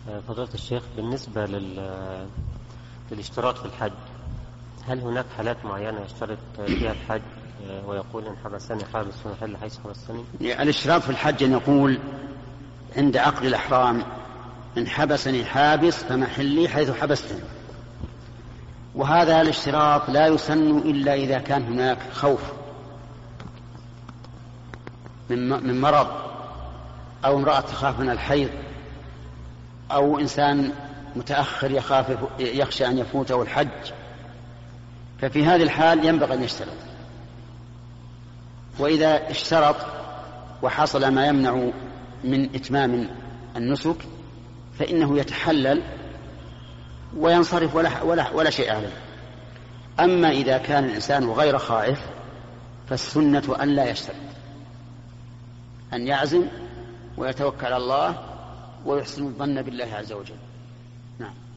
فضيلة الشيخ، بالنسبة للاشتراط في الحج، هل هناك حالات معينة يشترط فيها الحج ويقول إن حبسني حابس فمحل حيث حبستني؟ الاشتراط في الحج أن يقول عند عقد الإحرام إن حبسني حابس فمحلي حيث حبستني، وهذا الاشتراط لا يسن إلا إذا كان هناك خوف من مرض، أو امرأة تخاف من الحيض، أو إنسان متأخر يخشى أن يفوته الحج، ففي هذه الحال ينبغي أن يشترط. وإذا اشترط وحصل ما يمنع من إتمام النسك فإنه يتحلل وينصرف ولا شيء عليه. أما إذا كان الإنسان غير خائف فالسنة أن لا يشترط، أن يعزم ويتوكل على الله ويحسن الظن بالله عز وجل. نعم.